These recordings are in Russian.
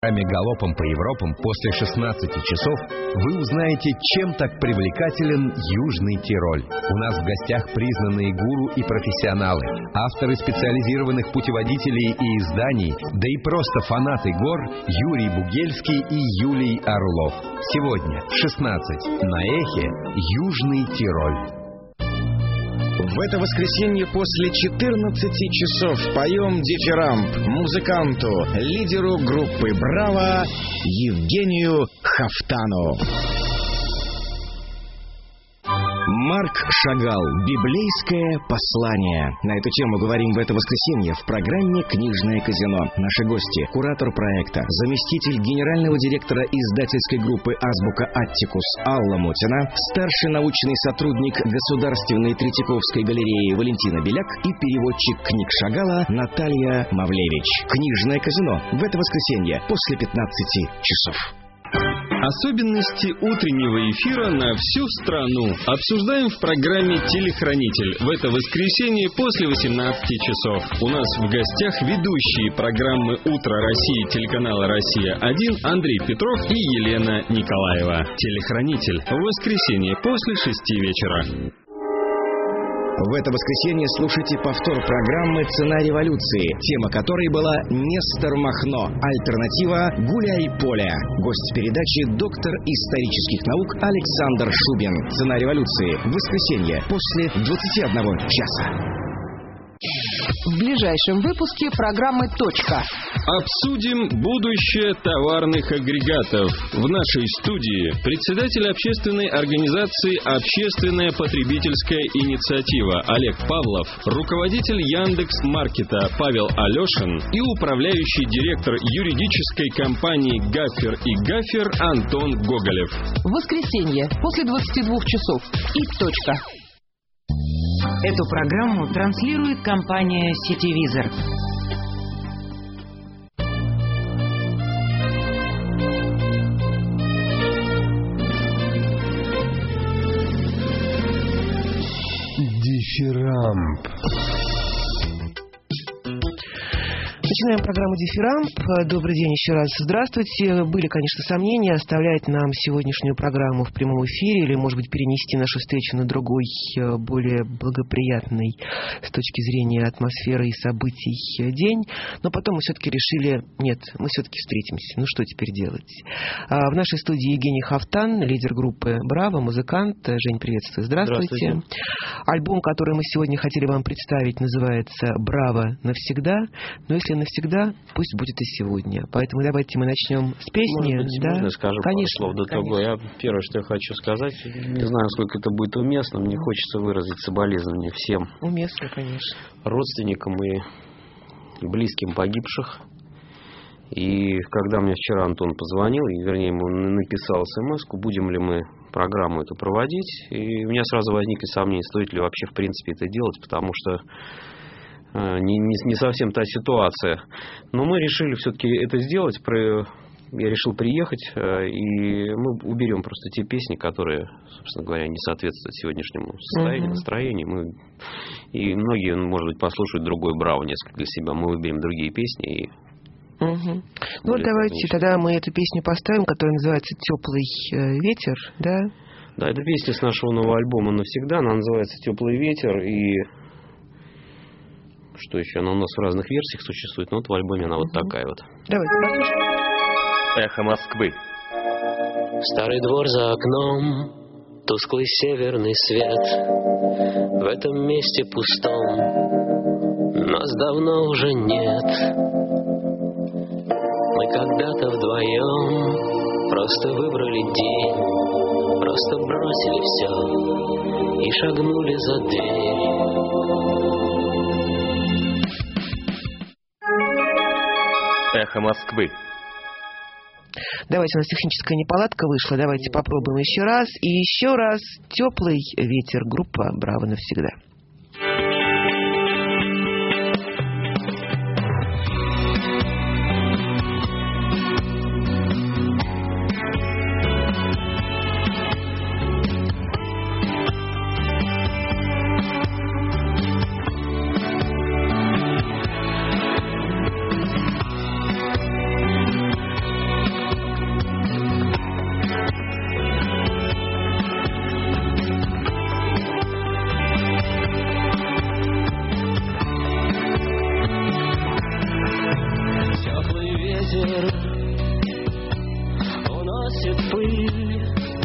Галопом по Европам после 16 часов вы узнаете, чем так привлекателен Южный Тироль. У нас в гостях признанные гуру и профессионалы, авторы специализированных путеводителей и изданий, да и просто фанаты гор Юрий Бугельский и Юлий Орлов. Сегодня в 16 на Эхе Южный Тироль. В это воскресенье после 14 часов поем дифирамб музыканту, лидеру группы «Браво» Евгению Хафтану. Марк Шагал. Библейское послание. На эту тему говорим в это воскресенье в программе «Книжное казино». Наши гости: куратор проекта, заместитель генерального директора издательской группы «Азбука Аттикус» Алла Мотина, старший научный сотрудник Государственной Третьяковской галереи Валентина Беляк и переводчик книг Шагала Наталья Мавлевич. «Книжное казино» в это воскресенье после 15 часов. Особенности утреннего эфира на всю страну обсуждаем в программе «Телехранитель» в это воскресенье после 18 часов. У нас в гостях ведущие программы «Утро России» телеканала «Россия-1» Андрей Петров и Елена Николаева. «Телехранитель» в воскресенье после 6 вечера. В это воскресенье слушайте повтор программы «Цена революции», тема которой была «Нестор Махно. Альтернатива Гуляй Поля». Гость передачи — доктор исторических наук Александр Шубин. «Цена революции» в воскресенье после 21 часа. В ближайшем выпуске программы «Точка». Обсудим будущее товарных агрегатов. В нашей студии председатель общественной организации «Общественная потребительская инициатива» Олег Павлов, руководитель Яндекс.Маркета Павел Алешин и управляющий директор юридической компании «Гафер и Гафер» Антон Гоголев. В воскресенье после 22 часов и «Точка». Эту программу транслирует компания «Сетевизор». Дифирамб. Начинаем программу «Дифирамб». Добрый день еще раз. Здравствуйте. Были, конечно, сомнения, оставлять нам сегодняшнюю программу в прямом эфире или, может быть, перенести нашу встречу на другой, более благоприятный с точки зрения атмосферы и событий день. Но потом мы все-таки решили, нет, мы все-таки встретимся. Ну, что теперь делать? В нашей студии Евгений Хафтан, лидер группы «Браво», музыкант. Жень, приветствую. Здравствуйте. Альбом, который мы сегодня хотели вам представить, называется «Браво навсегда». Но если навсегда, пусть будет и сегодня. Поэтому давайте мы начнем с песни. Может быть, да? можно я скажу пару слов до того? Я первое, что я хочу сказать, не знаю, насколько это будет уместно, мне хочется выразить соболезнования всем уместно, конечно, родственникам и близким погибших. И когда мне вчера Антон позвонил, и, вернее, ему написал смс-ку, будем ли мы программу эту проводить, и у меня сразу возникли сомнения, стоит ли вообще в принципе это делать, потому что не совсем та ситуация. Но мы решили все-таки это сделать. Я решил приехать, и мы уберем просто те песни, которые, собственно говоря, не соответствуют сегодняшнему состоянию, настроению. И многие, может быть, послушают другой «Браво» несколько для себя. Мы выберем другие песни. Ну вот давайте тогда мы эту песню поставим, которая называется «Теплый ветер», да? Да, это песня с нашего нового альбома «Навсегда». Она называется «Теплый ветер». И что еще? Она у нас в разных версиях существует, но вот в альбоме она вот такая вот. Давайте послушаем. Эхо Москвы. Старый двор за окном, тусклый северный свет. В этом месте пустом нас давно уже нет. Мы когда-то вдвоем просто выбрали день, просто бросили все и шагнули за дверь. Эхо Москвы. Давайте, у нас техническая неполадка вышла. Давайте попробуем еще раз. И еще раз «Теплый ветер», группа «Браво навсегда». уносит пыль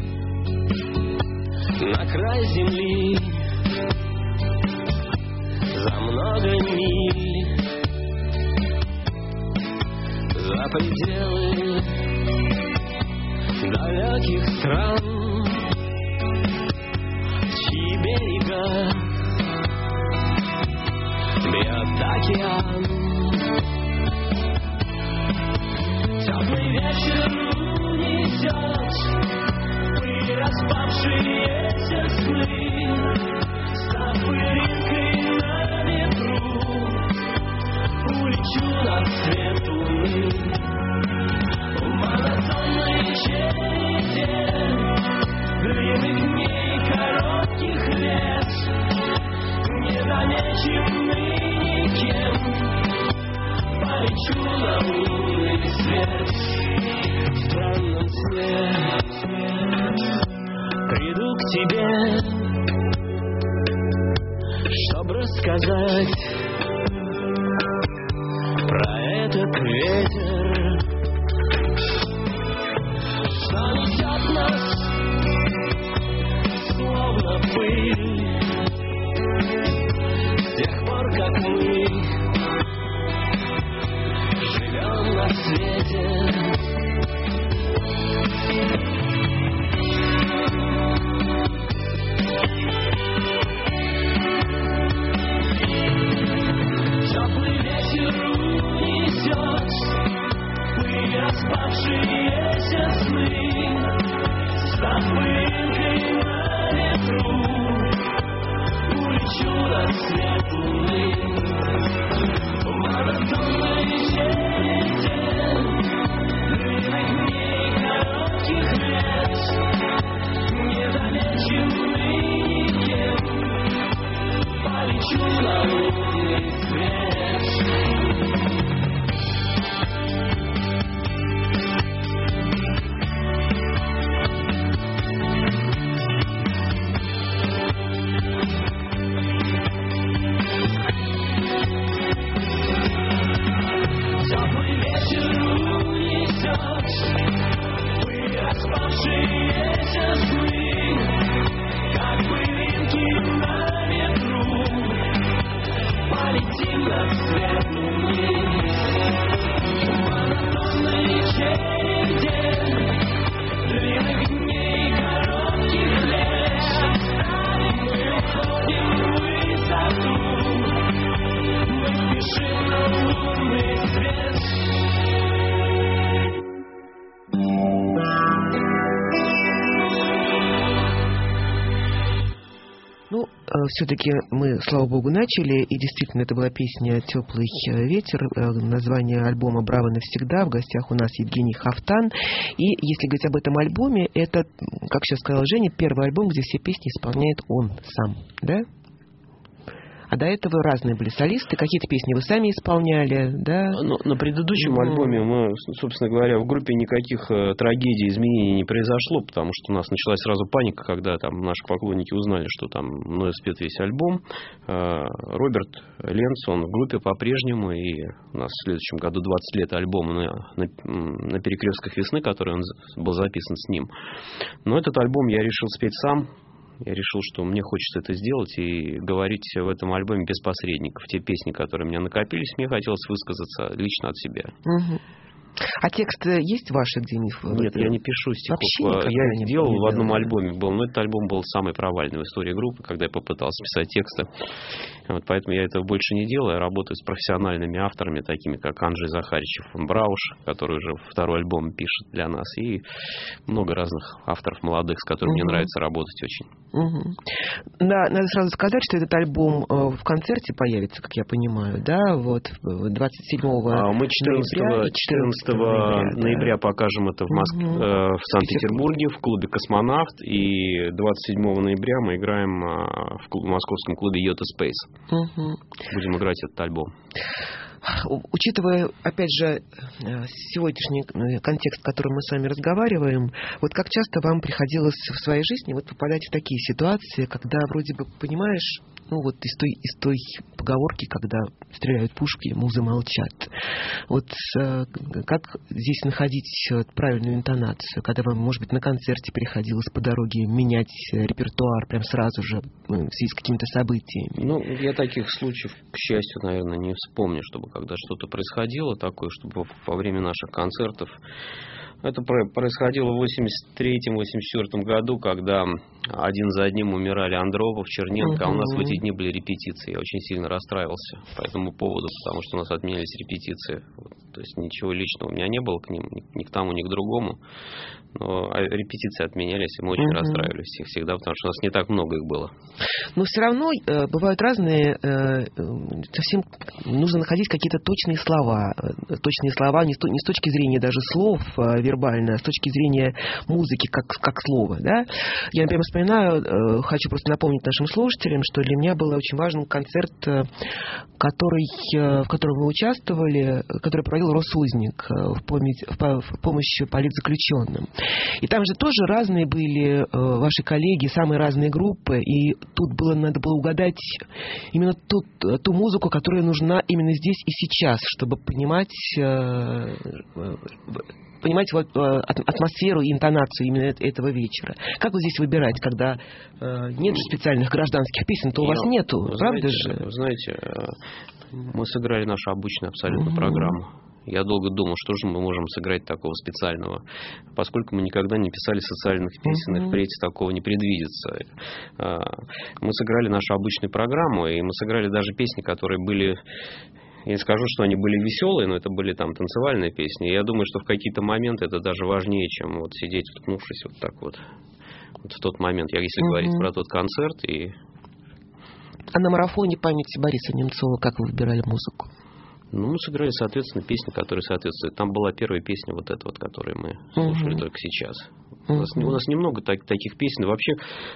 на край земли за много миль, за пределы далеких стран, чьи берега бьет океан. Теплый ветер унесет пыль, распавшиеся сны, став пылинкой на ветру, улечу на свет луны. В монотонной череде длинных дней, коротких лет, незамеченный никем, полечу на лунный свет. В странном сне приду к тебе, чтоб рассказать про этот ветер, что несет нас словно пыль с тех пор, как мы живем на свете. Теплый ветер унесет пыль, распавшиеся сны, став пылинкой на ветру, улечу на свет луны. В монотонной череде длинных дней, коротких лет, незамеченный никем, полечу на лунный свет. Теплый ветер унесет пыль, распавшиеся сны, как пылинки на ветру, полетим на свет луны. В монотонной череде длинных дней, коротких лет, мы уходим в высоту, мы спешим на лунный свет. Ну, все-таки мы, слава богу, начали, и действительно это была песня «Теплый ветер», название альбома «Браво навсегда». В гостях у нас Евгений Хафтан. И если говорить об этом альбоме, это, как сейчас сказала Женя, первый альбом, где все песни исполняет он сам, да? А до этого разные были солисты, какие-то песни вы сами исполняли, да? На предыдущем альбоме мы, собственно говоря, в группе никаких трагедий, изменений не произошло, потому что у нас началась сразу паника, когда там наши поклонники узнали, что там мной спет весь альбом. Роберт Ленц, он в группе по-прежнему, и у нас в следующем году 20 лет альбома на «Перекрестках весны», который он был записан с ним. Но этот альбом я решил спеть сам. Я решил, что мне хочется это сделать и говорить в этом альбоме без посредников. Те песни, которые у меня накопились, мне хотелось высказаться лично от себя. Угу. А текст есть ваши где-нибудь? Нет, я не пишу стихов. Я их делал в одном альбоме был, но этот альбом был самый провальный в истории группы, когда я попытался писать тексты. Вот, поэтому я этого больше не делаю. Я работаю с профессиональными авторами, такими как Анджей Захаричев, Брауш, который уже второй альбом пишет для нас, и много разных авторов молодых, с которыми мне нравится работать очень. Надо сразу сказать, что этот альбом в концерте появится, как я понимаю, да, вот 27-го мы 14 ноября покажем это в Москве, в Санкт-Петербурге, в клубе «Космонавт», и 27 ноября мы играем в московском клубе «Йота Спейс». Будем играть этот альбом. Учитывая, опять же, сегодняшний контекст, в котором мы с вами разговариваем, вот как часто вам приходилось в своей жизни вот попадать в такие ситуации, когда вроде бы понимаешь, ну вот из той поговорки, когда стреляют пушки, музы молчат. Вот как здесь находить правильную интонацию, когда вам, может быть, на концерте приходилось по дороге менять репертуар прям сразу же в связи с какими-то событиями? Ну, я таких случаев, к счастью, наверное, не вспомню, чтобы когда что-то происходило такое, чтобы во время наших концертов. Это происходило в 83-84 году, когда один за одним умирали Андропов, Черненко, а у нас в эти дни были репетиции. Я очень сильно расстраивался по этому поводу, потому что у нас отменялись репетиции. То есть ничего личного у меня не было к ним, ни к тому, ни к другому. Но репетиции отменялись, и мы очень расстраивались всегда, потому что у нас не так много их было. Но все равно бывают разные, совсем нужно находить какие-то точные слова не с точки зрения даже слов вербально, а с точки зрения музыки как слова. Да? Я, например, вспоминаю, хочу просто напомнить нашим слушателям, что для меня был очень важен концерт, в котором вы участвовали, который проводил Росузник в помощь политзаключенным. И там же тоже разные были ваши коллеги, самые разные группы, и тут надо было угадать именно ту музыку, которая нужна именно здесь и сейчас, чтобы понимать атмосферу и интонацию именно этого вечера. Как вот здесь выбирать, когда нет же специальных гражданских песен, то у вас нету, правда же? Вы знаете, мы сыграли нашу обычную абсолютно программу. Я долго думал, что же мы можем сыграть такого специального, поскольку мы никогда не писали социальных песен, и впредь такого не предвидится. Мы сыграли нашу обычную программу, и мы сыграли даже песни, которые были... Я не скажу, что они были веселые, но это были там танцевальные песни. И я думаю, что в какие-то моменты это даже важнее, чем вот сидеть, уткнувшись вот так вот в тот момент, если говорить про тот концерт. А на марафоне памяти Бориса Немцова как вы выбирали музыку? Ну, мы сыграли, соответственно, песни, которые соответствуют. Там была первая песня, вот эта вот, которую мы слушали только сейчас. У нас немного таких песен. Вообще,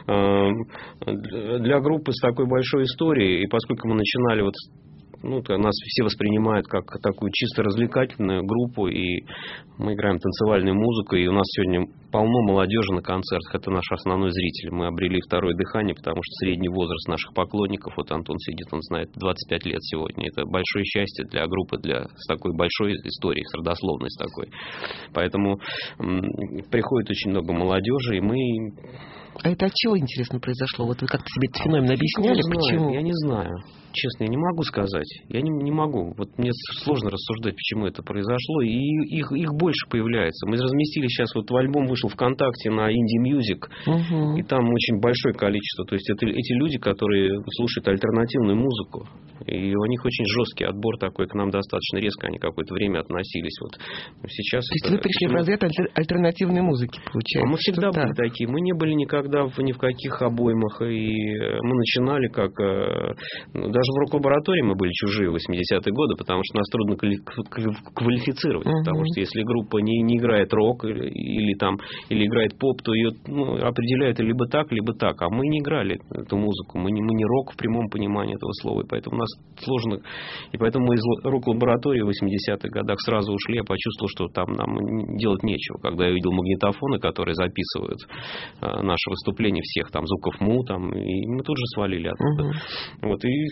для группы с такой большой историей, и поскольку мы начинали вот... нас все воспринимают как такую чисто развлекательную группу, и мы играем танцевальную музыку, и у нас сегодня полно молодежи на концертах. Это наш основной зритель. Мы обрели второе дыхание, потому что средний возраст наших поклонников, вот Антон сидит, он знает, 25 лет сегодня. Это большое счастье для группы с такой большой историей, с родословной с такой. Поэтому приходит очень много молодежи, и мы... А это от чего, интересно, произошло? Вот вы как-то себе этот феномен объясняли? Почему? Я не знаю. Честно, я не могу сказать. Я не могу. Вот мне сложно рассуждать, почему это произошло. И их больше появляется. Мы разместили сейчас, вот альбом вышел ВКонтакте на Indie Music. И там очень большое количество. То есть это эти люди, которые слушают альтернативную музыку. И у них очень жесткий отбор такой. К нам достаточно резко они какое-то время относились. Вот сейчас. То есть вы пришли в разряд альтернативной музыки, получается? Мы всегда были такие. Мы не были никогда ни в каких обоймах. И мы начинали как... Даже в рок-лаборатории мы были чужие в 80-е годы, потому что нас трудно квалифицировать. Потому что если группа не играет рок или играет поп, то ее определяют либо так, либо так. А мы не играли эту музыку. Мы не рок в прямом понимании этого слова. И поэтому у нас сложно. И поэтому мы из рок-лаборатории в 80-х годах сразу ушли. Я почувствовал, что там нам делать нечего. Когда я видел магнитофоны, которые записывают наши выступления всех, там, Звуков Му, там, и мы тут же свалили оттуда. Вот, и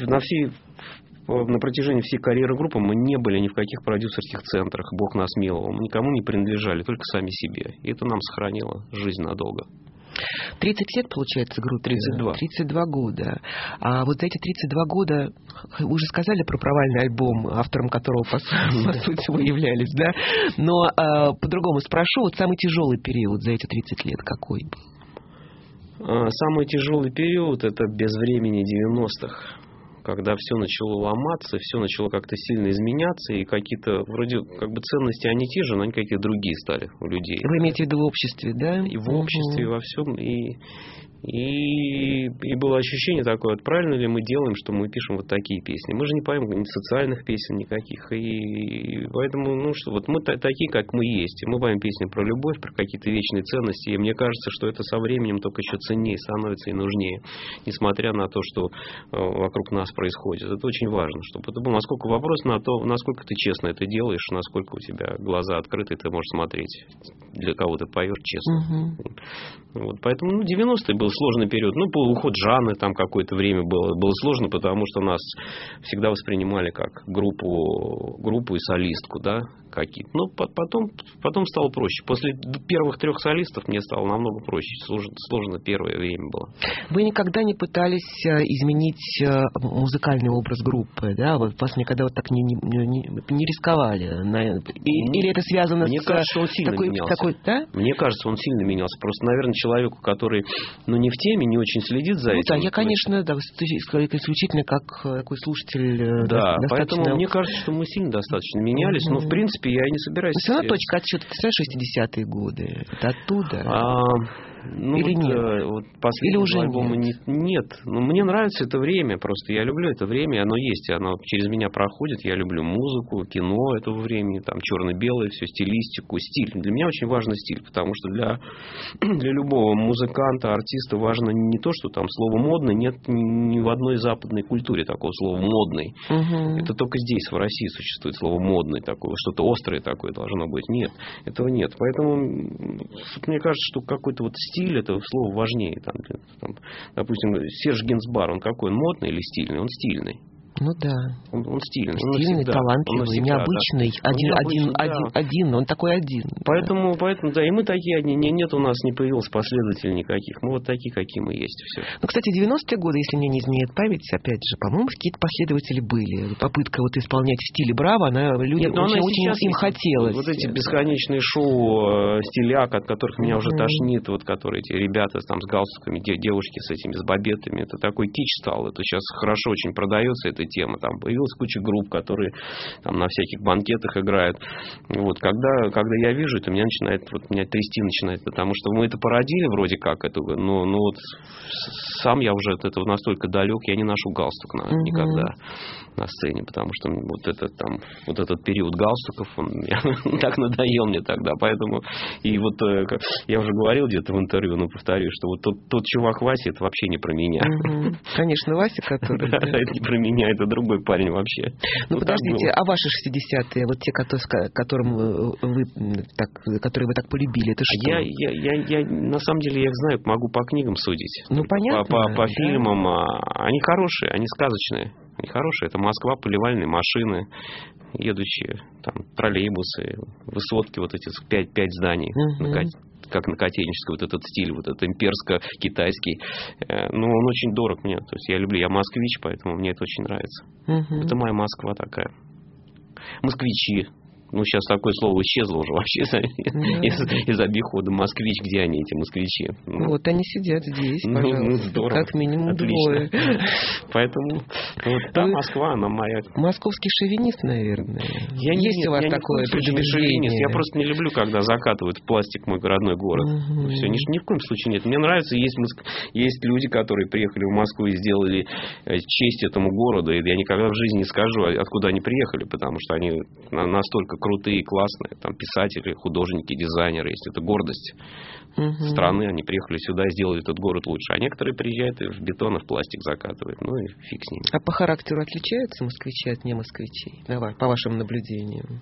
на протяжении всей карьеры группы мы не были ни в каких продюсерских центрах, бог нас миловал. Мы никому не принадлежали, только сами себе. И это нам сохранило жизнь надолго. 30 лет, получается, группе? 32. 32 года. А вот за эти 32 года, вы уже сказали про провальный альбом, автором которого, по сути, вы являлись, да? Но по-другому спрошу, вот самый тяжелый период за эти 30 лет какой был? Самый тяжелый период — это безвремени 90-х, когда все начало ломаться, все начало как-то сильно изменяться, и какие-то вроде как бы ценности они те же, но они какие-то другие стали у людей. Вы имеете в виду в обществе, да? И в обществе, и во всем. И было ощущение такое, вот правильно ли мы делаем, что мы пишем вот такие песни. Мы же не поем ни социальных песен никаких. И поэтому, вот мы такие, как мы есть. И мы поем песни про любовь, про какие-то вечные ценности. И мне кажется, что это со временем только еще ценнее становится и нужнее. Несмотря на то, что вокруг нас происходит. Это очень важно. Чтобы это был вопрос на то, насколько ты честно это делаешь, насколько у тебя глаза открыты, и ты можешь смотреть для кого ты поешь, честно. Вот, поэтому 90-е был сложный период. Уход Жанны там какое-то время было сложно, потому что нас всегда воспринимали как группу и солистку, да, какие-то. Но потом стало проще. После первых 3 солистов мне стало намного проще. Сложно первое время было. Вы никогда не пытались изменить музыкальный образ группы, да? Вас никогда вот так не рисковали? Или это связано Мне кажется, он сильно менялся. Да? Мне кажется, он сильно менялся. Просто, наверное, человеку, который не в теме, не очень следит за этим. Да, я, конечно, исключительно как такой слушатель. Да, поэтому мне кажется, что мы сильно достаточно менялись. Но, в принципе, я и не собираюсь... Но все равно точка отсчета, представляешь, 60-е годы. Это оттуда. Или нет? Вот последний Или уже альбом нет. Мне нравится это время, просто я люблю это время, оно есть, оно через меня проходит. Я люблю музыку, кино этого времени, там черно-белое, все, стилистику, стиль. Для меня очень важен стиль, потому что для любого музыканта, артиста важно не то, что там слово «модный», нет ни в одной западной культуре такого слова «модный». Это только здесь, в России, существует слово «модный», такое, что-то острое такое должно быть. Нет, этого нет. Поэтому мне кажется, что какой-то вот стиль этого слова важнее. Там, допустим, Серж Гинзбар, он какой? Он модный или стильный? Он стильный. Ну да. Он стильный. Стильный, талантливый, необычный. Да. Один, он такой один. Поэтому, да, и мы такие одни. Нет, у нас не появилось последователей никаких. Мы вот такие, какие мы есть. Все. Кстати, 90-е годы, если мне не изменяет память, опять же, по-моему, какие-то последователи были. Попытка вот исполнять в стиле Браво, людям очень им хотелось. Вот эти бесконечные шоу стиляк, от которых меня уже тошнит, вот которые эти ребята там с галстуками, девушки с этими, с бобетами, это такой кич стал. Это сейчас хорошо очень продается, эта тема. Там появилась куча групп, которые там на всяких банкетах играют. Вот, когда я вижу это, меня трясти начинает, потому что мы это породили вроде как, но вот сам я уже от этого настолько далек, я не ношу галстук никогда на сцене, потому что вот этот период галстуков, он так надоел мне тогда, поэтому и вот я уже говорил где-то в интервью, но повторю, что вот тот чувак Вася, это вообще не про меня. Конечно, Вася, который... Да, это не про меня, это другой парень вообще. Подождите, а ваши 60-е, вот те, которые вы так полюбили, это что? Я на самом деле, я их знаю, могу по книгам судить. Понятно. По фильмам. Они хорошие, они сказочные. Они хорошие. Это Москва, поливальные машины, едущие там троллейбусы, высотки, вот эти 5 зданий, как на Котельнической, вот этот стиль, вот этот имперско-китайский. Он очень дорог мне. То есть я москвич, поэтому мне это очень нравится. Это моя Москва такая. Москвичи. Сейчас такое слово исчезло уже вообще из обихода. Москвич, где они, эти москвичи? Вот они сидят здесь, пожалуйста. Здорово. Как минимум Отлично. 2. Поэтому та Москва, она моя. Московский шовинист, наверное. Есть у вас такое предубеждение? Я просто не люблю, когда закатывают в пластик мой родной город. Все, ни в коем случае нет. Мне нравится, есть люди, которые приехали в Москву и сделали честь этому городу. И я никогда в жизни не скажу, откуда они приехали, потому что они настолько крутые, классные, там писатели, художники, дизайнеры, есть это гордость страны, они приехали сюда и сделали этот город лучше. А некоторые приезжают и в бетон, и в пластик закатывают. И фиг с ними. А по характеру отличаются москвичи от не москвичей? Давай, по вашим наблюдениям.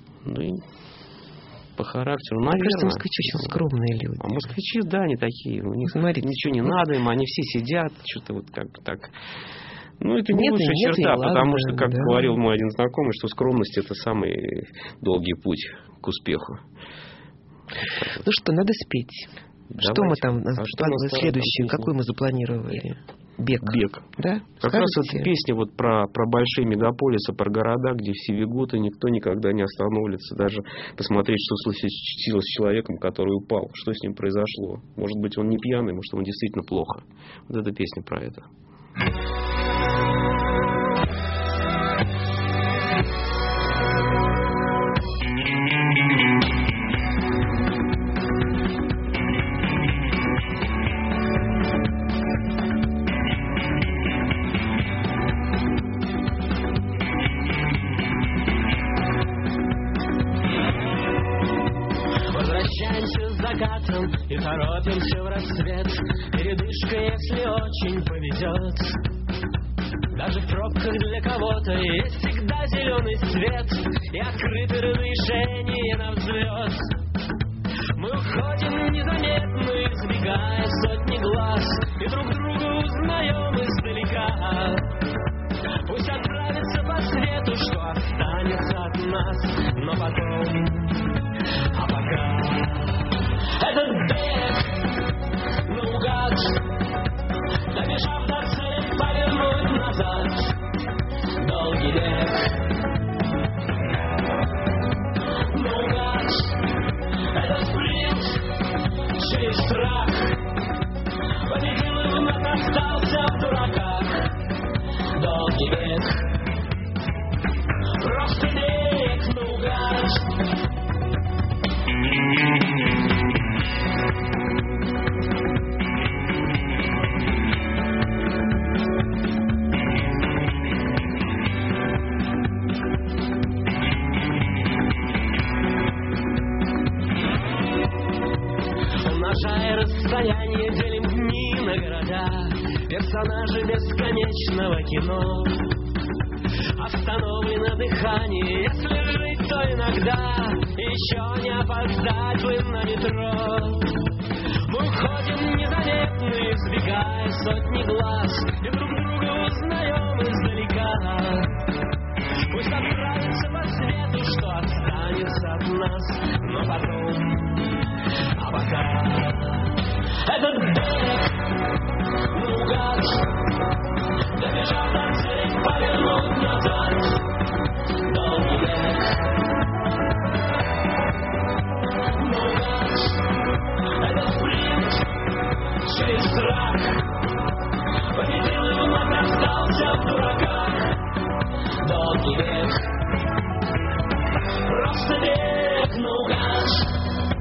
По характеру, наверное. Мне кажется, москвичи очень скромные люди. А москвичи, да, они такие. У них ничего не надо им, они все сидят, что-то вот как бы так. Это не лучшая черта, потому что, как говорил мой один знакомый, что скромность — это самый долгий путь к успеху. Ну что, надо спеть. Давайте. Что мы там, следующее, какой мы запланировали? Бег. Да? Как раз эта песня вот про большие мегаполисы, про города, где все бегут, и никто никогда не остановится, даже посмотреть, что случилось с человеком, который упал, что с ним произошло. Может быть, он не пьяный, может, ему действительно плохо. Вот эта песня про это. Возвращаемся с закатом и торопимся в рассвет. Передышка, если очень повезет. Даже в пробках для кого-то есть всегда зеленый свет и открытое разрешение на взлет. Мы уходим избегая сотни глаз, и друг друга узнаем издалека. Пусть отправится по свету, что останется от нас, но потом, а пока этот бег наугад, добежав до цели, повернуть назад, долгий век наугад, этот спринт через страх, победил и вновь остался в дураках, долгий век, просто век наугад. Умножая расстояние, делим дни на города, персонажи бесконечного кино. Остановлено дыхание, если жить, то иногда еще не опоздать бы на метро. Мы уходим незаметно, избегая сотни глаз, и друг друга узнаем издалека. Пусть отправится по свету, что останется от нас, но потом, а пока этот бег наугад, добежав до цели, повернуть назад, долгий век наугад, этот спринт через страх, победил и вновь остался в дураках, долгий век, просто век наугад.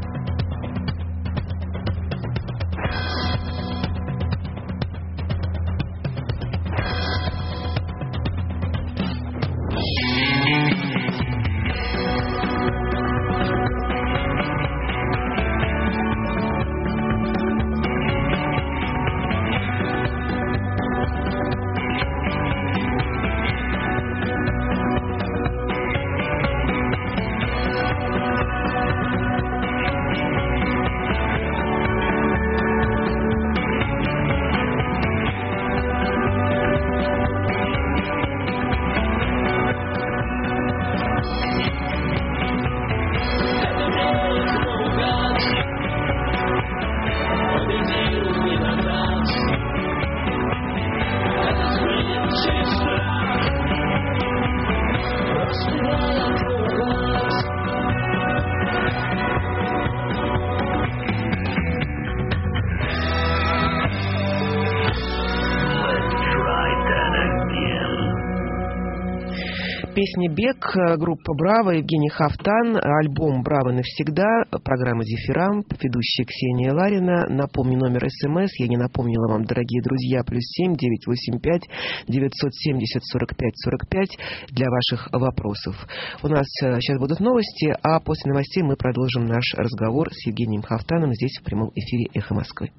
Песня «Бег», группа «Браво», Евгений Хафтан, альбом «Браво навсегда», программа «Дифирамб», ведущая Ксения Ларина. Напомню номер СМС, я не напомнила вам, дорогие друзья, +7 985 970 45 45 для ваших вопросов. У нас сейчас будут новости, а после новостей мы продолжим наш разговор с Евгением Хафтаном здесь в прямом эфире «Эхо Москвы».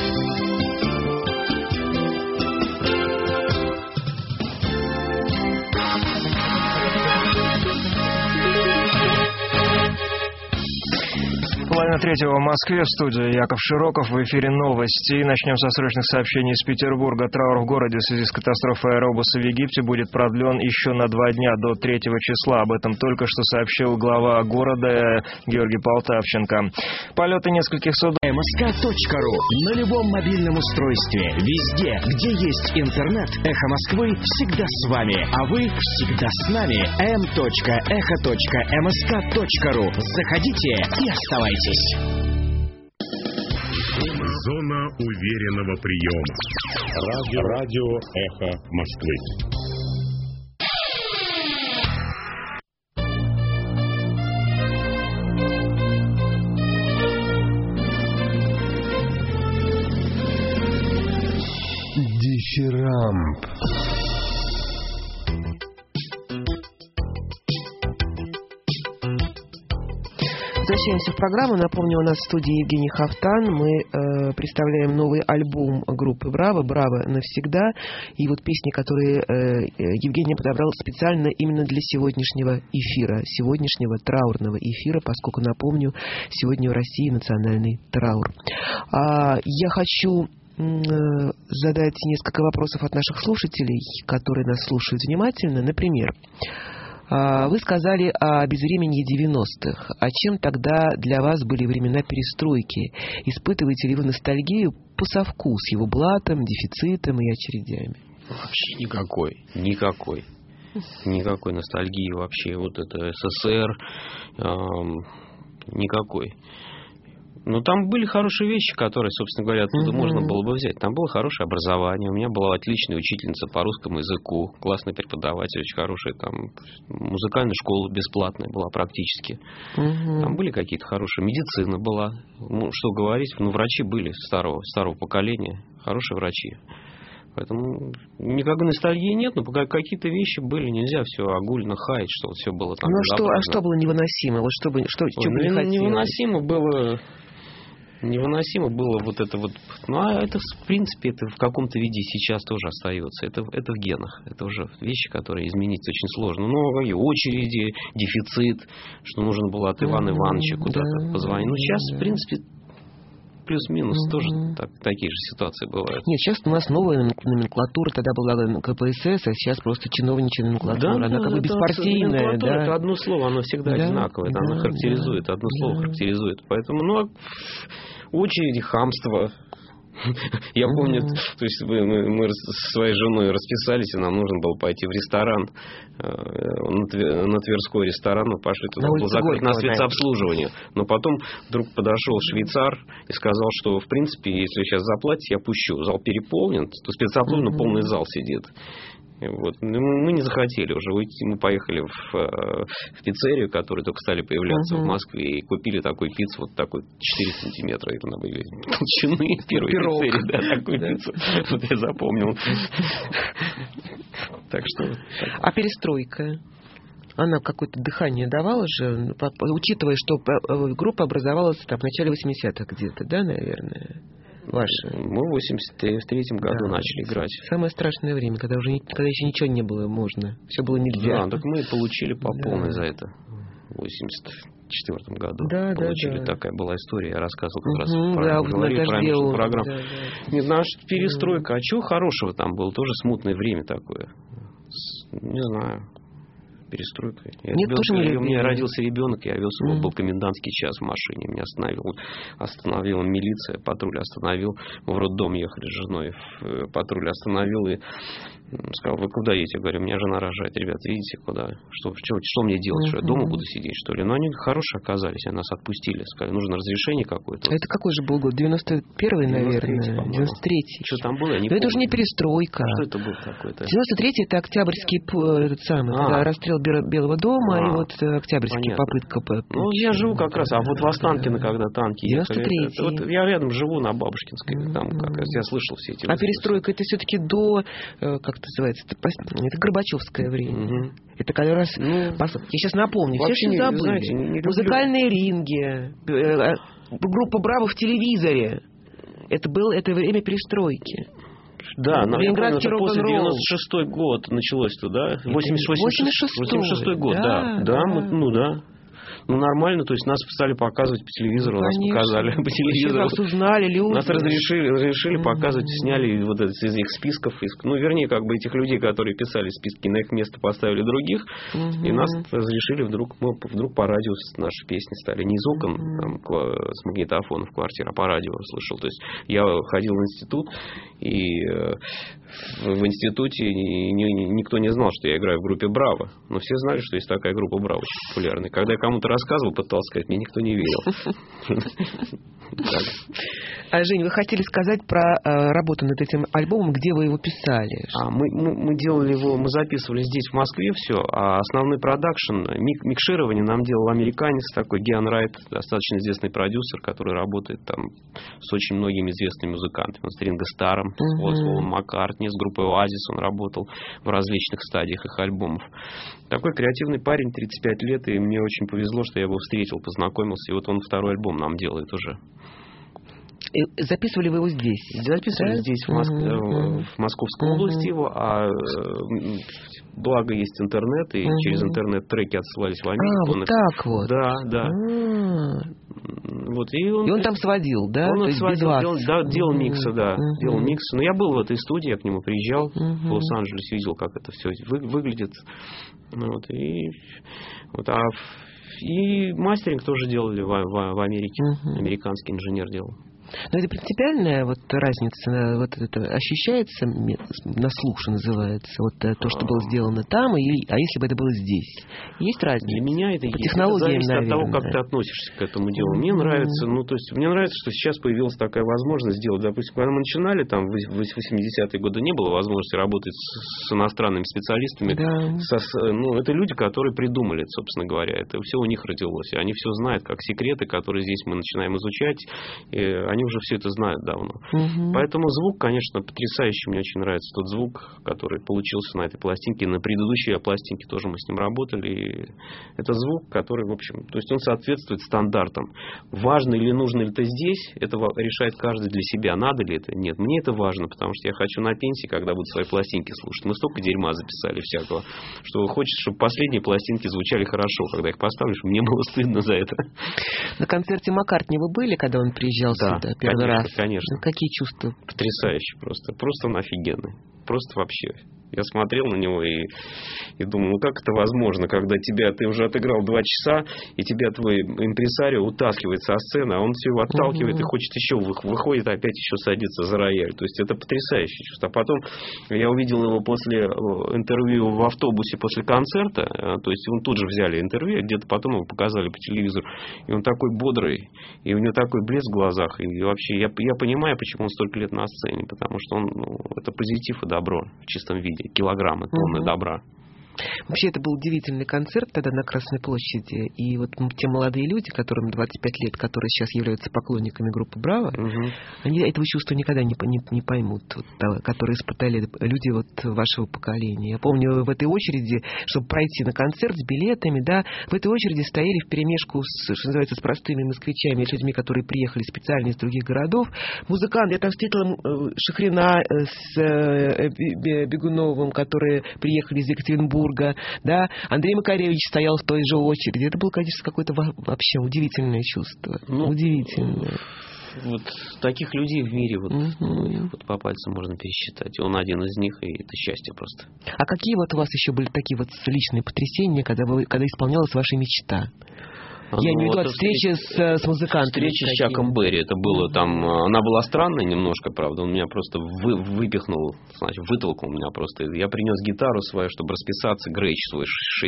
Половина третьего в Москве, в студии Яков Широков, в эфире новости. Начнем со срочных сообщений из Петербурга. Траур в городе в связи с катастрофой аэробуса в Египте будет продлен еще на 2 дня, до 3 числа. Об этом только что сообщил глава города Георгий Полтавченко. Полеты нескольких судов... msk.ru. На любом мобильном устройстве, везде, где есть интернет, Эхо Москвы всегда с вами, а вы всегда с нами. m.echo.msk.ru. Заходите и оставайтесь. Зона уверенного приема. Радио «Эхо Москвы». Дифирамб. Возвращаемся в программу. Напомню, у нас в студии Евгений Хафтан. Мы представляем новый альбом группы «Браво», «Браво навсегда». И вот песни, которые Евгений подобрал специально именно для сегодняшнего эфира, сегодняшнего траурного эфира, поскольку, напомню, сегодня в России национальный траур. Я хочу задать несколько вопросов от наших слушателей, которые нас слушают внимательно. Например, вы сказали о безвременье 90-х. А чем тогда для вас были времена перестройки? Испытываете ли вы ностальгию по совку с его блатом, дефицитом и очередями? Вообще никакой. Никакой ностальгии вообще. Вот это СССР. Никакой. Но там были хорошие вещи, которые, собственно говоря, оттуда можно было бы взять. Там было хорошее образование. У меня была отличная учительница по русскому языку, классный преподаватель, очень хорошая. Там музыкальная школа бесплатная была практически. Там были какие-то хорошие. Медицина была. Ну, что говорить, врачи были старого поколения. Хорошие врачи. Поэтому никакой ностальгии нет, но какие-то вещи были. Нельзя все огульно хаять, что все было там. Ну, что было невыносимо? Вот что бы не хотелось? Невыносимо было вот это вот. Ну, а это, в принципе, это в каком-то виде сейчас тоже остается. Это в генах. Это уже вещи, которые изменить очень сложно. Ну, и очереди, дефицит, что нужно было от Ивана Ивановича куда-то позвонить. Ну, сейчас, в принципе, плюс-минус тоже такие же ситуации бывают. Нет, сейчас у нас новая номенклатура, тогда была КПСС, а сейчас просто чиновничья номенклатура. Она как бы беспартийная. Да? Это одно слово, оно всегда одинаковое. Оно характеризует, одно слово характеризует. Поэтому, очереди, хамство. Я помню, то есть мы с своей женой расписались, и нам нужно было пойти в ресторан, на Тверской ресторан, мы пошли туда, был закрыт на спецобслуживание. Но потом вдруг подошел швейцар и сказал, что, в принципе, если сейчас заплатите, я пущу. Зал переполнен, то спецобслуживание полный зал сидит. Вот. Мы не захотели уже уйти. Мы поехали в пиццерию, которые только стали появляться в Москве, и купили такую пиццу, вот такой 4 сантиметра. Это она были толщины первой пиццерии. Да, такую пиццу. Вот я запомнил. Так что... А перестройка? Она какое-то дыхание давала же, учитывая, что группа образовалась в начале 80-х где-то, да, наверное? Ваши. Мы в 83-м году начали играть. Самое страшное время, когда еще ничего не было можно. Все было нельзя. Да, так мы получили по полной за это. В 84-м году получили. Такая была история. Я рассказывал как раз про нашу программу. Не знаю, перестройка. А чего хорошего там было? Тоже смутное время такое. Не знаю. Перестройкой. У меня родился ребенок, я вез его, был комендантский час в машине. Меня остановила милиция, патруль остановил. Мы в роддом ехали с женой, патруль остановил и сказал: вы куда едете? Я говорю: у меня жена рожает. Ребята, видите, куда? Что мне делать? Что я дома буду сидеть, что ли? Но они хорошие оказались, они нас отпустили. Сказали: нужно разрешение какое-то. Это какой же был год? 91-й, наверное? 93-й. Что там было? Но это уже не перестройка. Что это было такое-то? 93-й это Октябрьский расстрел Белого дома, и вот Октябрьский попытка. Ну, я живу как раз, а вот в Останкино, когда танки ехали. 93-й. Вот я рядом живу на Бабушкинской, там как раз я слышал все эти... А перестройка это все-таки до, как это называется, это Горбачевское время. Это как раз, я сейчас напомню, все же забыли. Музыкальные ринги, группа «Браво» в телевизоре. Это время перестройки. Да, Ленинградский после 96-й год началось-то, да? 86-й год, да. Да. Ну, нормально, то есть нас стали показывать по телевизору, нас показали по телевизору. Нас узнали люди. Нас разрешили показывать, сняли вот из их списков. Вернее, как бы этих людей, которые писали списки, на их место поставили других. И нас разрешили вдруг по радио наши песни стали. Не из окон, с магнитофона в квартире, а по радио слышал. То есть я ходил в институт, и в институте никто не знал, что я играю в группе «Браво». Но все знали, что есть такая группа «Браво», очень популярная. Когда я кому-то рассказывал, пытался сказать, мне никто не верил. Жень, вы хотели сказать про работу над этим альбомом, где вы его писали? Мы делали его, мы записывали здесь, в Москве все, а основной продакшн, микширование нам делал американец такой, Гиан Райт, достаточно известный продюсер, который работает там с очень многими известными музыкантами. Он с Ринго Старром, с Полом Маккартни, с группой Оазис он работал в различных стадиях их альбомов. Такой креативный парень, 35 лет, и мне очень повезло, что я его встретил, познакомился, и вот он второй альбом нам делает уже. И записывали вы его здесь? Записывали здесь, в Московской области его, а благо есть интернет, и через интернет треки отсылались в Америку. Вот так вот. Да. Вот, и он там сводил, да? Он сводил, делал миксы, делал миксы. Но я был в этой студии, я к нему приезжал в Лос-Анджелес, видел, как это все выглядит. Вот, и мастеринг тоже делали в Америке. Американский инженер делал. Но это принципиальная вот разница, вот это ощущается на слух, что называется, вот то, что было сделано там, а если бы это было здесь? Есть разница? Для меня это по технологиям, зависит от того, как ты относишься к этому делу. Мне нравится, мне нравится, что сейчас появилась такая возможность сделать, допустим, когда мы начинали, там, в 80-е годы не было возможности работать с иностранными специалистами. Да. Это люди, которые придумали, собственно говоря, это все у них родилось, и они все знают, как секреты, которые здесь мы начинаем изучать, они уже все это знают давно. Поэтому звук, конечно, потрясающий. Мне очень нравится тот звук, который получился на этой пластинке. На предыдущей пластинке тоже мы с ним работали. И это звук, который, в общем, то есть он соответствует стандартам. Важно или нужно ли это здесь, это решает каждый для себя. Надо ли это? Нет. Мне это важно, потому что я хочу на пенсии, когда буду свои пластинки слушать. Мы столько дерьма записали всякого, что хочется, чтобы последние пластинки звучали хорошо. Когда их поставлю, чтобы мне было стыдно за это. На концерте Маккартни вы были, когда он приезжал сюда? Первый раз. Конечно. Какие чувства? Потрясающе просто. Просто он офигенный. Просто вообще. Я смотрел на него и думал, как это возможно, когда ты уже отыграл 2 часа, и тебя твой импресарио утаскивает со сцены, а он все его отталкивает и хочет еще, выходит, опять еще садится за рояль. То есть это потрясающее чувство. А потом я увидел его после интервью в автобусе после концерта, то есть он тут же взяли интервью, где-то потом его показали по телевизору, и он такой бодрый, и у него такой блеск в глазах, и вообще я понимаю, почему он столько лет на сцене, потому что он, это позитив и добро в чистом виде. Килограммы тонны добра. Вообще, это был удивительный концерт тогда на Красной площади. И вот те молодые люди, которым 25 лет, которые сейчас являются поклонниками группы «Браво», они этого чувства никогда не поймут, которые испытали люди вот вашего поколения. Я помню, в этой очереди, чтобы пройти на концерт с билетами, в этой очереди стояли вперемешку что называется, с простыми москвичами, с людьми, которые приехали специально из других городов. Музыканты, я там встретила Шахрина с Бегуновым, которые приехали из Екатеринбурга. Андрей Макаревич стоял в той же очереди. Это было, конечно, какое-то вообще удивительное чувство. Удивительное. Вот таких людей в мире вот по пальцам можно пересчитать. Он один из них, и это счастье просто. А какие вот у вас еще были такие вот личные потрясения, когда исполнялась ваша мечта? Я имею в виду от встречи с музыкантом. Встреча с Чаком Берри. Это было там... Она была странная немножко, правда. Он меня просто вытолкнул меня просто. Я принес гитару свою, чтобы расписаться. Грэйч свой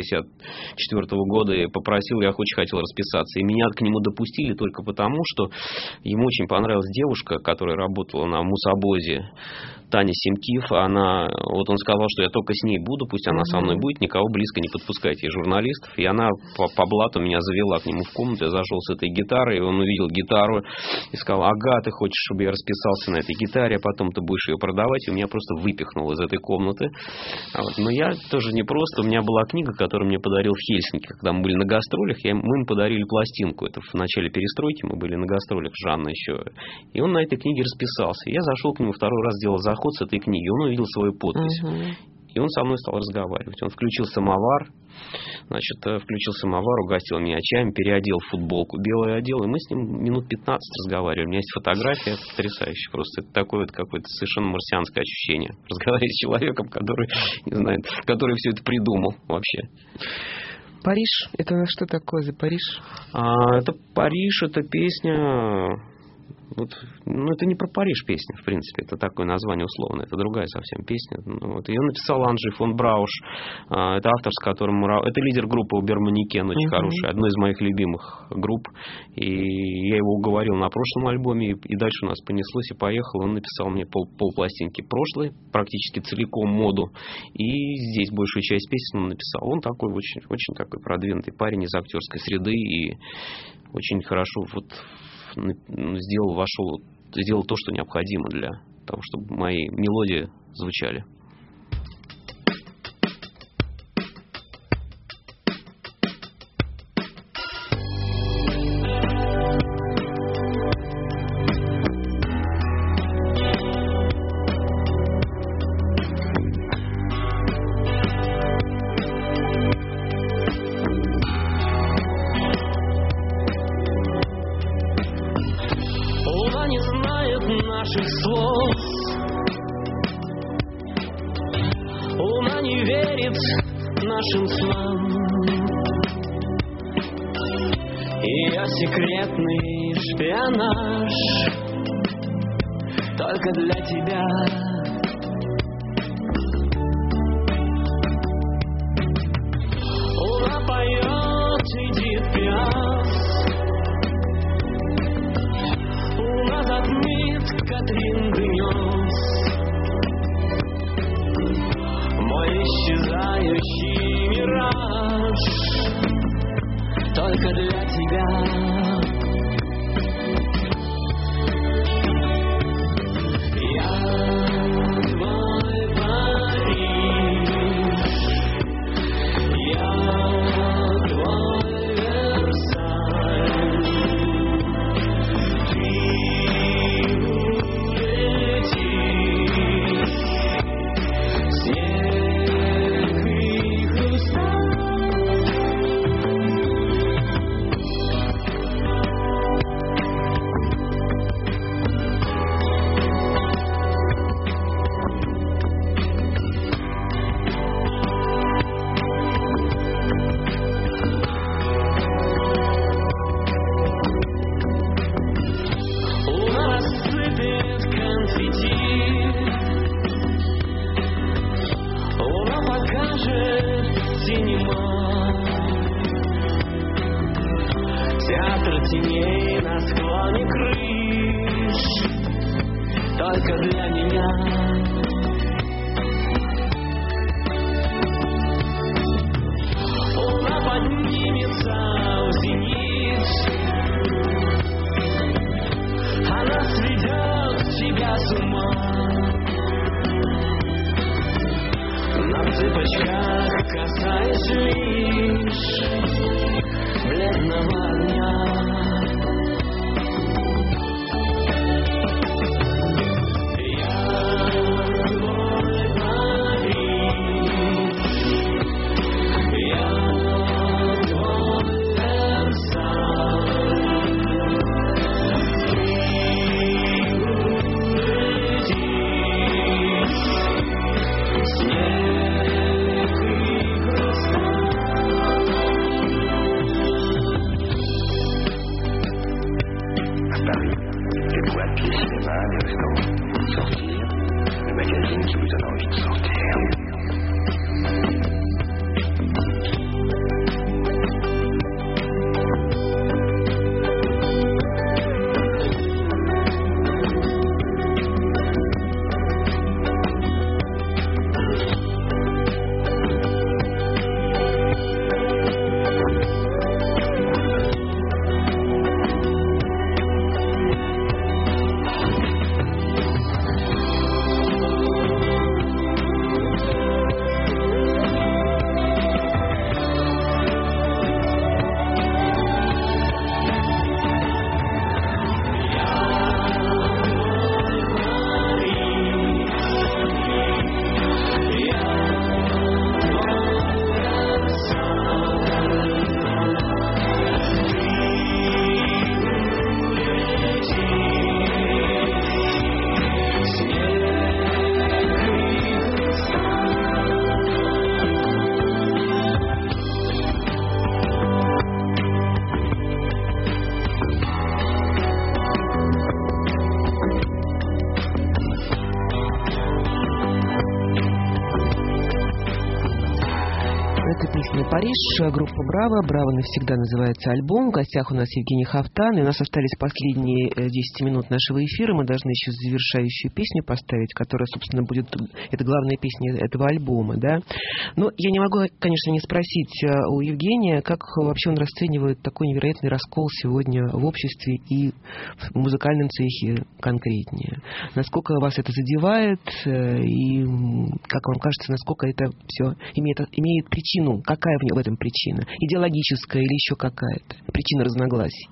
64-го года. И попросил, я очень хотел расписаться. И меня к нему допустили только потому, что ему очень понравилась девушка, которая работала на Мусабозе. Таня Семкив, он сказал, что я только с ней буду, пусть она со мной будет, никого близко не подпускайте, и журналистов. И она по блату меня завела к нему в комнату, я зашел с этой гитарой, и он увидел гитару и сказал: ага, ты хочешь, чтобы я расписался на этой гитаре, а потом ты будешь ее продавать, и меня просто выпихнул из этой комнаты. Но я тоже не просто, у меня была книга, которую мне подарил в Хельсинки, когда мы были на гастролях, мы им подарили пластинку, это в начале перестройки, мы были на гастролях, Жанна еще, и он на этой книге расписался. Я зашел к нему второй раз, сделал заход с этой книги, он увидел свою подпись. И он со мной стал разговаривать. Он включил самовар, угостил меня чаем, переодел футболку, белую одел, и мы с ним минут 15 разговаривали. У меня есть фотография, это потрясающе просто. Это такое вот какое-то совершенно марсианское ощущение. Разговаривать с человеком, который все это придумал вообще. Париж, это что такое за Париж? Это Париж, это песня... это не про Париж песня, в принципе. Это такое название условное. Это другая совсем песня. Ее написал Анджей фон Брауш. Это автор, с которым... Это лидер группы Уберманекен, очень хороший. Одной из моих любимых групп. И я его уговорил на прошлом альбоме. И дальше у нас понеслось и поехало. Он написал мне полпластинки прошлой, практически целиком моду. И здесь большую часть песен он написал. Он такой очень, очень такой продвинутый парень из актерской среды. И очень хорошо сделал то, что необходимо для того, чтобы мои мелодии звучали. наших слов. Луна не верит нашим снам. Ее секретный шпионаж только для тебя. Луна поет Эдит Пиаф. Луна затмит Катрин Денёс. Мой исчезающий мираж только для тебя. Париж, группа «Браво». «Браво» навсегда называется альбом. В гостях у нас Евгений Хафтан. И у нас остались последние 10 минут нашего эфира. Мы должны еще завершающую песню поставить, которая, собственно, будет... Это главная песня этого альбома, да? Но я не могу, конечно, не спросить у Евгения, как вообще он расценивает такой невероятный раскол сегодня в обществе и в музыкальном цехе конкретнее. Насколько вас это задевает и, как вам кажется, насколько это все имеет причину? Какая в этом причина? Идеологическая или еще какая-то? Причина разногласий?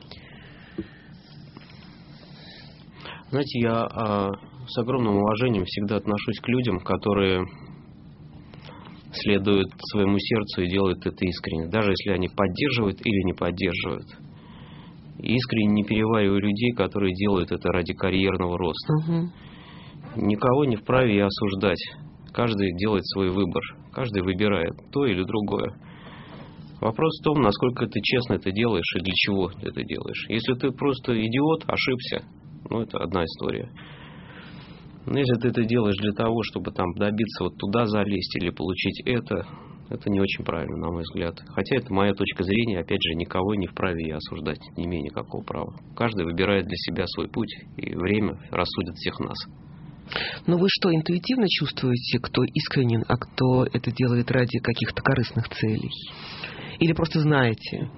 Знаете, я с огромным уважением всегда отношусь к людям, которые следуют своему сердцу и делают это искренне, даже если они поддерживают или не поддерживают. искренне не перевариваю людей, которые делают это ради карьерного роста. Никого не вправе я осуждать. Каждый делает свой выбор. Каждый выбирает то или другое. Вопрос в том, насколько ты честно это делаешь и для чего ты это делаешь. Если ты просто идиот, ошибся, это одна история. Но если ты это делаешь для того, чтобы там добиться вот туда залезть или получить это не очень правильно, на мой взгляд. Хотя это моя точка зрения, опять же, никого не вправе я осуждать, не имею никакого права. Каждый выбирает для себя свой путь, и время рассудит всех нас. Но вы что, интуитивно чувствуете, кто искренен, а кто это делает ради каких-то корыстных целей? Или просто знаете?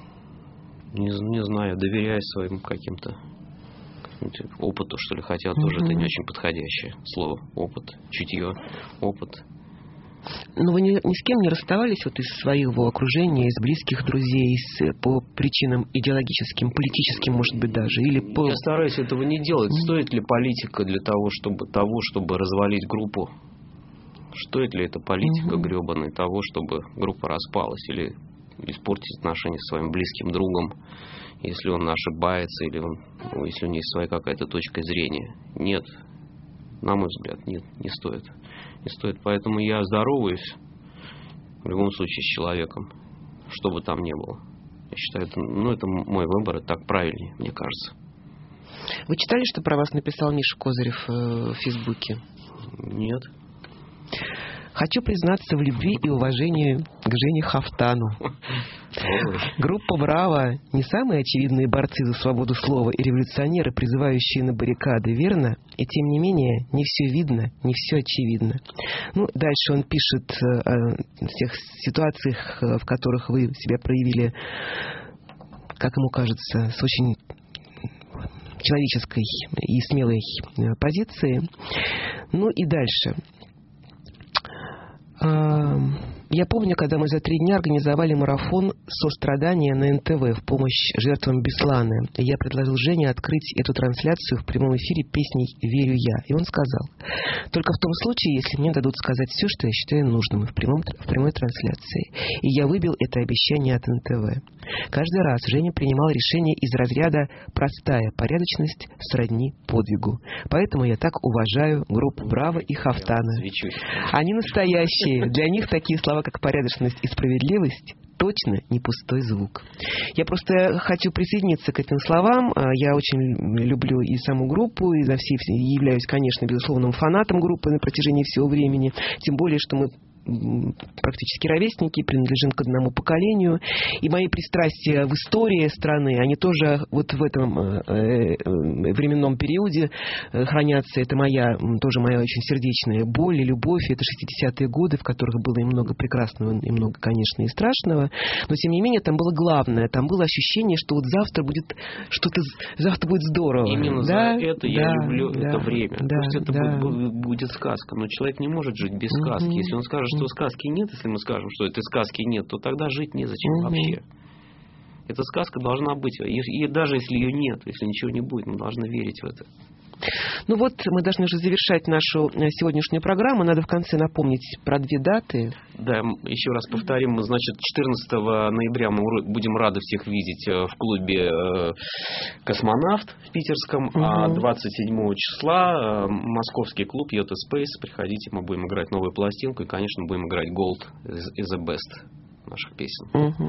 Не знаю, доверяю своим каким-то опыту, что ли, хотя тоже это не очень подходящее слово. Опыт, чутье, опыт. Но вы ни с кем не расставались вот из своего окружения, из близких друзей, по причинам идеологическим, политическим, может быть, даже? Или по... Я стараюсь этого не делать. Стоит ли политика для того, чтобы развалить группу? Стоит ли эта политика гребаная того, чтобы группа распалась или испортить отношения с своим близким другом, если он ошибается, или если у него есть своя какая-то точка зрения? Нет. На мой взгляд, нет, не стоит. Не стоит. Поэтому я здороваюсь в любом случае с человеком, что бы там ни было. Я считаю, это мой выбор, это так правильнее, мне кажется. Вы читали, что про вас написал Миша Козырев в Фейсбуке? Нет. Хочу признаться в любви и уважении к Жене Хафтану. Группа «Браво» не самые очевидные борцы за свободу слова и революционеры, призывающие на баррикады, верно? И тем не менее, не все видно, не все очевидно. Дальше он пишет о тех ситуациях, в которых вы себя проявили, как ему кажется, с очень человеческой и смелой позиции. И дальше. Я помню, когда мы за 3 дня организовали марафон сострадания на НТВ в помощь жертвам Беслана. Я предложил Жене открыть эту трансляцию в прямом эфире песней «Верю я». И он сказал: только в том случае, если мне дадут сказать все, что я считаю нужным в прямой трансляции. И я выбил это обещание от НТВ. Каждый раз Женя принимал решение из разряда «простая порядочность сродни подвигу». Поэтому я так уважаю группу «Браво» и Хафтана. Они настоящие. Для них такие слова, как порядочность и справедливость, точно не пустой звук. Я просто хочу присоединиться к этим словам. Я очень люблю и саму группу, и являюсь, конечно, безусловным фанатом группы на протяжении всего времени. Тем более, что мы практически ровесники, принадлежим к одному поколению. И мои пристрастия в истории страны, они тоже вот в этом временном периоде хранятся. Это тоже моя очень сердечная боль и любовь. Это 60-е годы, в которых было и много прекрасного, и много, конечно, и страшного. Но, тем не менее, там было главное. Там было ощущение, что вот завтра будет здорово. Именно за это я люблю это время. Пусть это будет сказка. Но человек не может жить без сказки. Если он скажет, что сказки нет, если мы скажем, что этой сказки нет, то тогда жить незачем вообще. Эта сказка должна быть. И даже если ее нет, если ничего не будет, мы должны верить в это. Мы должны уже завершать нашу сегодняшнюю программу. Надо в конце напомнить про 2 даты. Да, еще раз повторим. 14 ноября мы будем рады всех видеть в клубе «Космонавт» в Питерском. А 27 числа московский клуб «Йота Спейс». Приходите, мы будем играть новую пластинку. И, конечно, будем играть «Gold is the best» наших песен.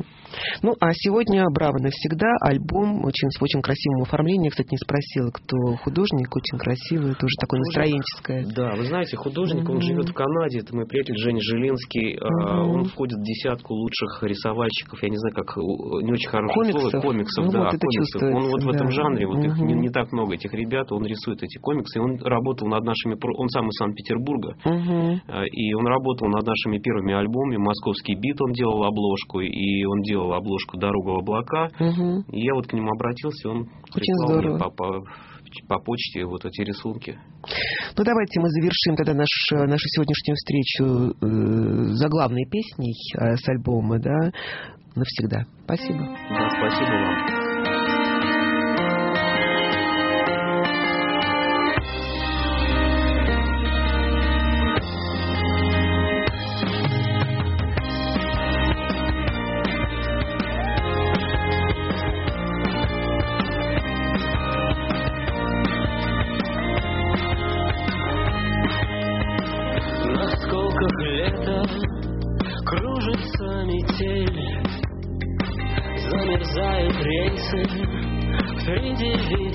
А сегодня «Браво навсегда», альбом с очень красивым оформлением. Кстати, не спросила, кто художник, очень красивый, тоже такое настроенческое. Да, вы знаете, художник, он живет в Канаде, это мой приятель Женя Жилинский, он входит в 10 лучших рисовальщиков, я не знаю, как, не очень хорошее слово, комиксов, комиксов. Он в этом жанре, их не так много, этих ребят, он рисует эти комиксы, и он работал над нашими, он сам из Санкт-Петербурга, и он работал над нашими первыми альбомами, «Московский бит» он делал обложку, и он делал обложку «Дорога в облака». И я к нему обратился, он прислал мне по почте эти рисунки. Давайте мы завершим тогда нашу сегодняшнюю встречу заглавной песней с альбома, «Навсегда». Спасибо. Да, спасибо вам.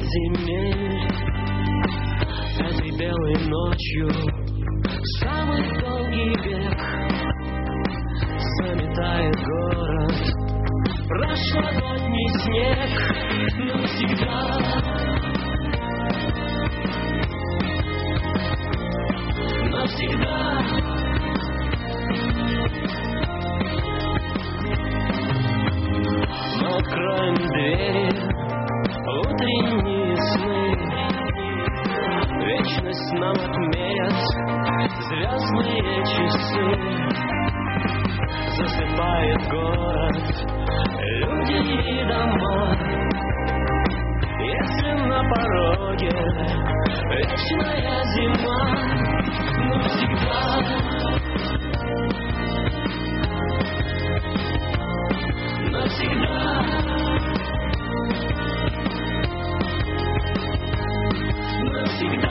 земель. Этой белой ночью самый долгий век заметает город прошлогодний снег навсегда. Навсегда. Мы откроем двери, утренние сны, вечность нам отмерят звездные часы. Засыпает город, люди и дома. Если на пороге вечная зима, навсегда. Навсегда. Навсегда.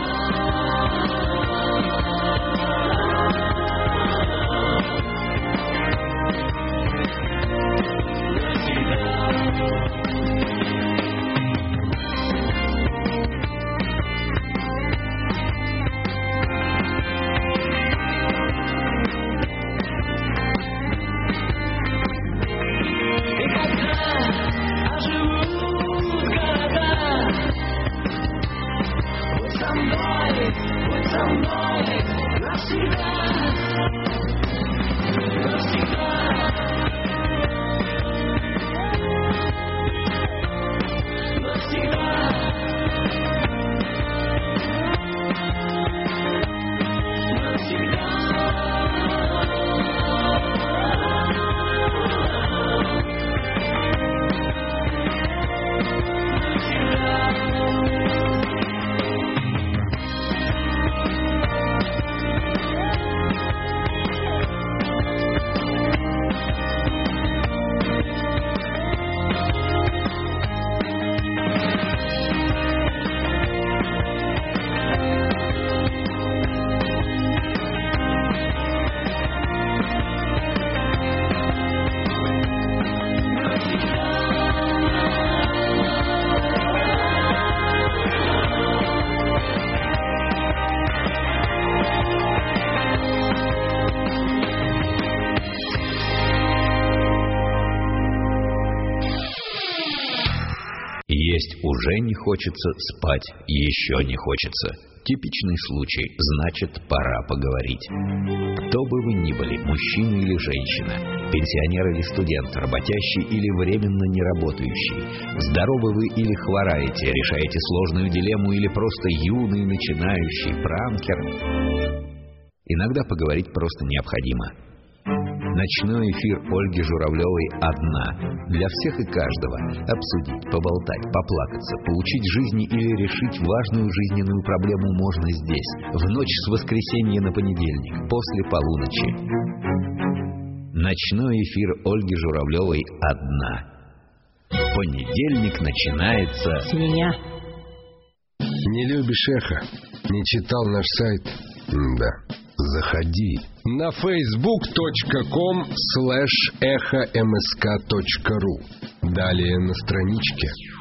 Уже не хочется спать, еще не хочется. Типичный случай, значит, пора поговорить. Кто бы вы ни были, мужчина или женщина, пенсионер или студент, работящий или временно неработающий, здоровы вы или хвораете, решаете сложную дилемму или просто юный начинающий пранкер. Иногда поговорить просто необходимо. Ночной эфир Ольги Журавлевой «Одна». Для всех и каждого. Обсудить, поболтать, поплакаться, поучить жизни или решить важную жизненную проблему можно здесь. В ночь с воскресенья на понедельник, после полуночи. Ночной эфир Ольги Журавлевой «Одна». Понедельник начинается... С меня. Не любишь эхо? Не читал наш сайт? Да. Заходи на facebook.com/эхомск.ру. Далее на страничке